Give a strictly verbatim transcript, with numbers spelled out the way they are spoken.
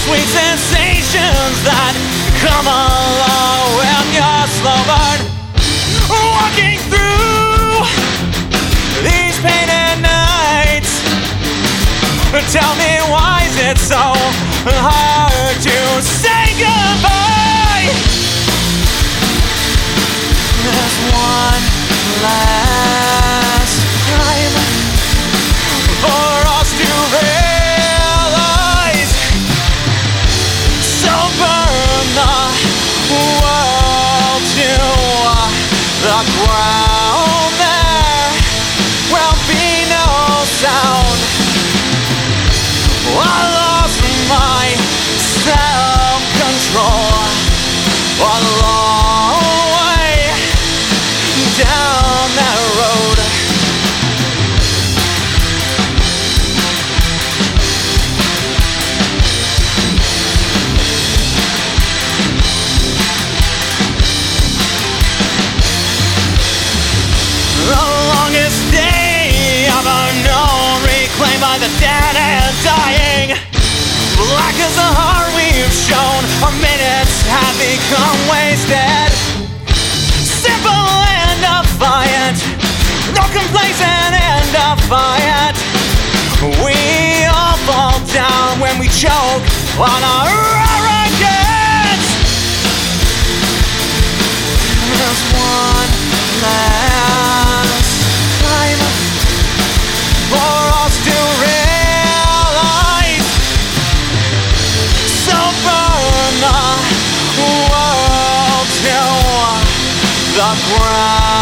sweet sensations that come along when you're slow burn. Walking through these painted nights, tell me, why is it so hard to say goodbye? There's one last time for us to realize, so burn the world to the ground. There will be no sound. I lost my self-control a long way down that road. The longest day ever known, reclaimed by the dead and dying. Black as the heart we've shown, our minutes have become wasted. Simple and defiant, no complacent and defiant. We all fall down when we choke on our arrogance. There's one last time for us to realize, so burn the world to the ground.